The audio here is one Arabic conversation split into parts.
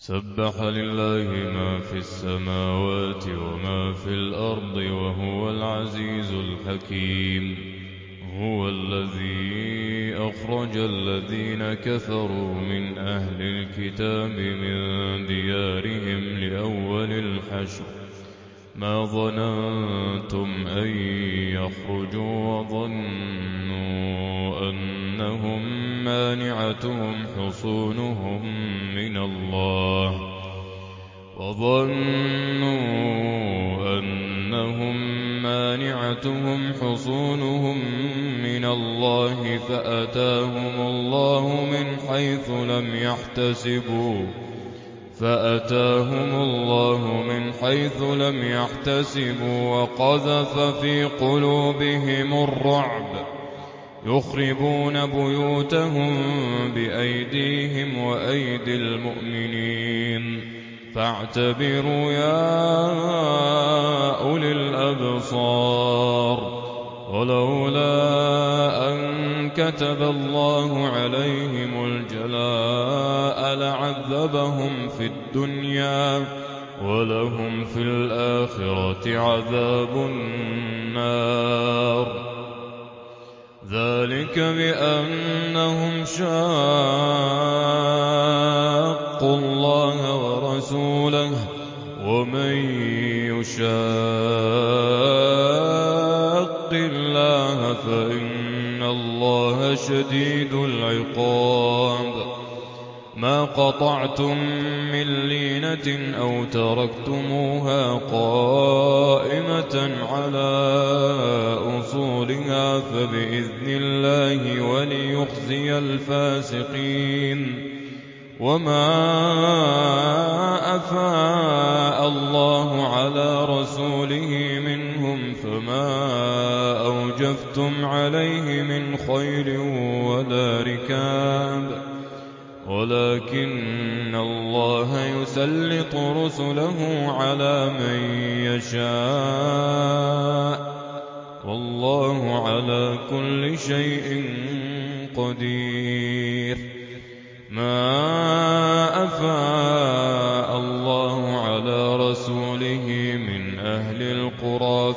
سبح لله ما في السماوات وما في الأرض وهو العزيز الحكيم. هو الذي أخرج الذين كفروا من أهل الكتاب من ديارهم لأول الحشر ما ظننتم أن يخرجوا وظنوا أنهم مانعتهم حصونهم من الله فأتاهم الله من حيث لم يحتسبوا وقذف في قلوبهم الرعب يخربون بيوتهم بأيديهم وأيدي المؤمنين فاعتبروا يا أولي الأبصار. ولولا أن كتب الله عليهم الجلاء لعذبهم في الدنيا ولهم في الآخرة عذاب النار. ذلك بأنهم شاقوا الله ورسوله ومن يشاق الله فإن الله شديد العقاب. ما قطعتم من لينة أو تركتموها قائمة على أصولها فبإذن الله وليخزي الفاسقين. وما أفاء الله على رسوله منهم فما أوجفتم عليه من خيل ولا ركاب ولكن الله يسلط رسله على من يشاء والله على كل شيء قدير. ما أفاء الله على رسوله من أهل القرى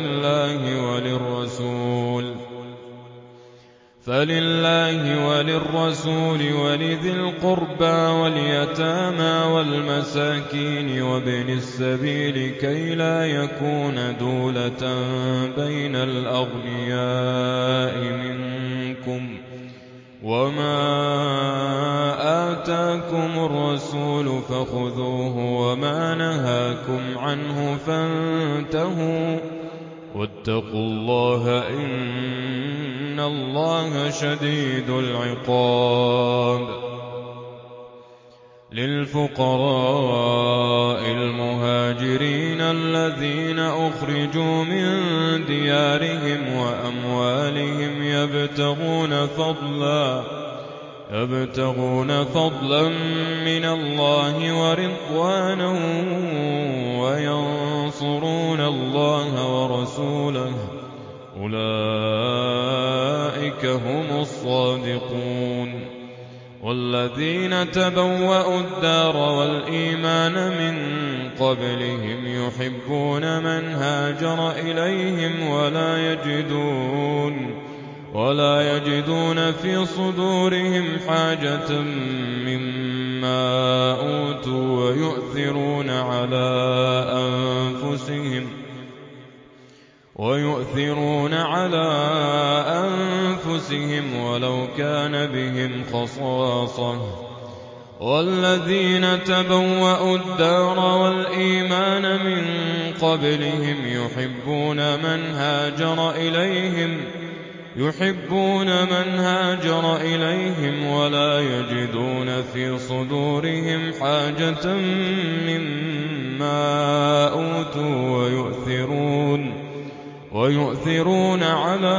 فلله وللرسول ولذي القربى واليتامى والمساكين وابن السبيل كي لا يكون دولة بين الأغنياء منكم. وما آتاكم الرسول فخذوه وما نهاكم عنه فانتهوا واتقوا الله إن الله شديد العقاب. للفقراء المهاجرين الذين أخرجوا من ديارهم وأموالهم يبتغون فضلا من الله ورضوانا وينصرون الله ورسوله أولئك هم الصادقون. والذين تبوأوا الدار والإيمان من قبلهم يحبون من هاجر إليهم ولا يجدون في صدورهم حاجة مما أوتوا ويؤثرون على أنفسهم ولو كان بهم خصاصة. والذين تبوأوا الدار والإيمان من قبلهم يحبون من هاجر إليهم ولا يجدون في صدورهم حاجة مما أوتوا ويؤثرون على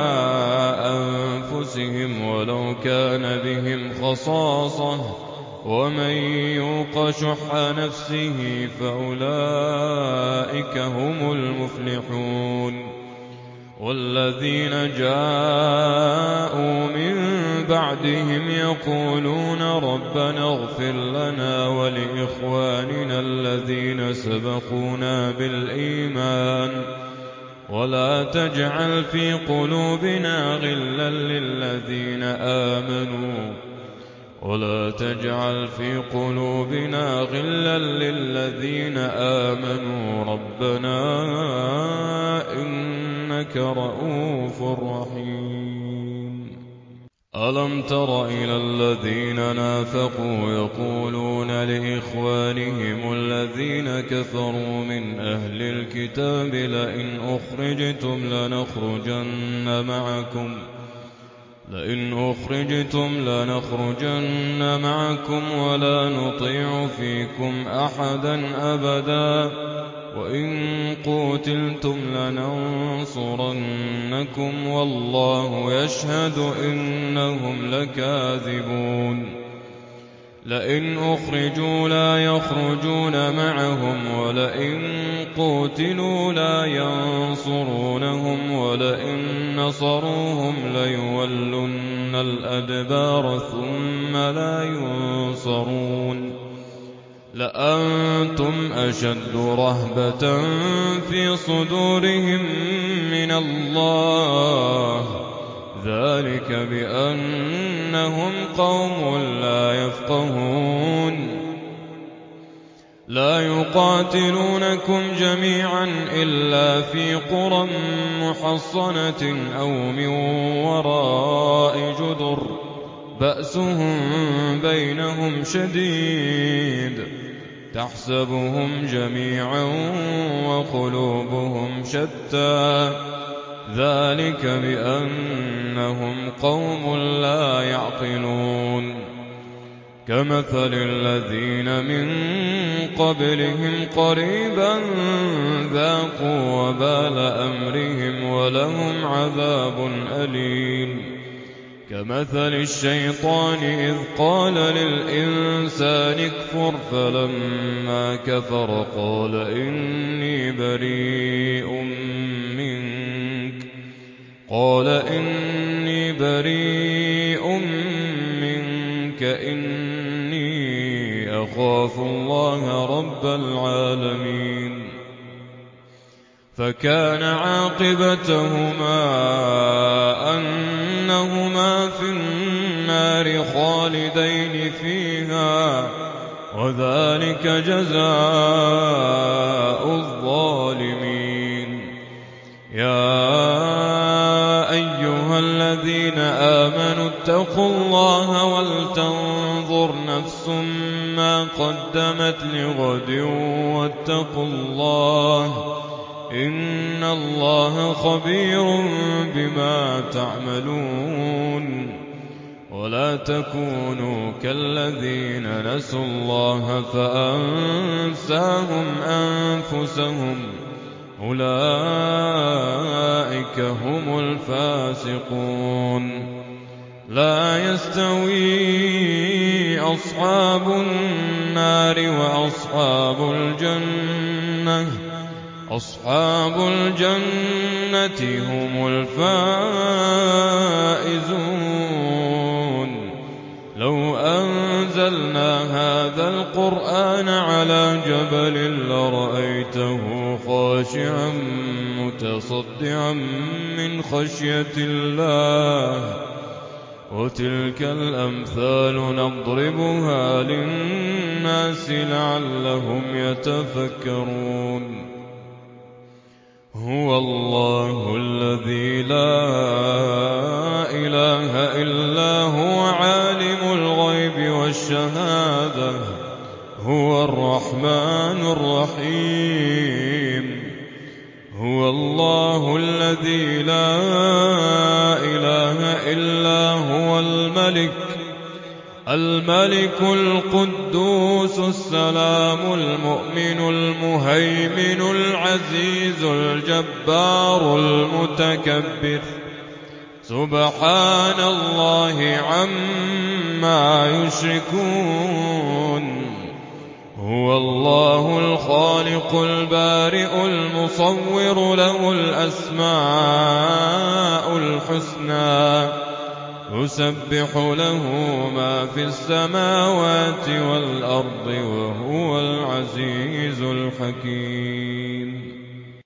أنفسهم ولو كان بهم خصاصة ومن يوق شح نفسه فأولئك هم المفلحون. والذين جاءوا من بعدهم يقولون ربنا اغفر لنا ولإخواننا الذين سبقونا بالإيمان ولا تجعل في قلوبنا غلا للذين آمنوا ربنا إنك رؤوف رحيم. ألم تر إلى الذين نافقوا يقولون لإخوانهم الذين كفروا من أهل الكتاب لئن أخرجتم لنخرجن معكم ولا نطيع فيكم أحدا أبدا وإن قوتلتم لننصرنكم والله يشهد إنهم لكاذبون. لئن أخرجوا لا يخرجون معهم ولئن قوتلوا لا ينصرونهم ولئن نصروهم ليولن الأدبار ثم لا ينصرون. لأنتم أشد رهبة في صدورهم من الله ذلك بأنهم قوم لا يفقهون. لا يقاتلونكم جميعا إلا في قرى محصنة أو من وراء جدر بأسهم بينهم شديد تحسبهم جميعا وقلوبهم شتى ذلك بأنهم قوم لا يعقلون. كمثل الذين من قبلهم قريبا ذاقوا وبال أمرهم ولهم عذاب أليم. كمثل الشيطان إذ قال للإنسان اكفر فلما كفر قال إني بريء منك إني أخاف الله رب العالمين. فكان عاقبتهما أنهما في النار خالدين فيها وذلك جزاء الظالمين. يا أيها الذين آمنوا اتقوا الله ولتنظر نفس ما قدمت لغد واتقوا الله إن الله خبير بما تعملون. ولا تكونوا كالذين نسوا الله فأنساهم أنفسهم أولئك هم الفاسقون. لا يستوي أصحاب النار وأصحاب الجنة هم الفائزون. لو أنزلنا هذا القرآن على جبل لرأيته خاشعا متصدعا من خشية الله. وتلك الأمثال نضربها للناس لعلهم يتفكرون. هو الله الذي لا إله إلا هو عالم الغيب والشهادة هو الرحمن الرحيم. هو الله الذي لا إله إلا هو الملك القدوس السلام المؤمن المهيمن العزيز الجبار المتكبر سبحان الله عما يشركون. هو الله الخالق البارئ المصور له الأسماء الحسنى يُسَبِّحُ لَهُ مَا فِي السَّمَاوَاتِ وَالْأَرْضِ ۖ وَهُوَ الْعَزِيزُ الْحَكِيمُ